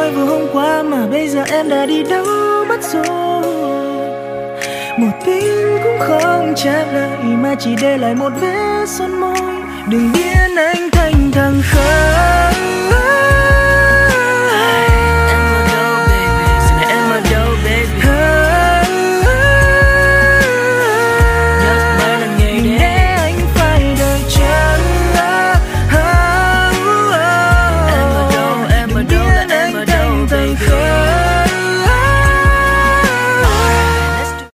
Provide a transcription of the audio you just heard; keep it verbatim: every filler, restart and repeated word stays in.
tôi vừa hôm qua mà bây giờ em đã đi đâu mất rồi. Một tin cũng không trả lời mà chỉ để lại một vết son môi. Đừng biến anh thành thằng khác.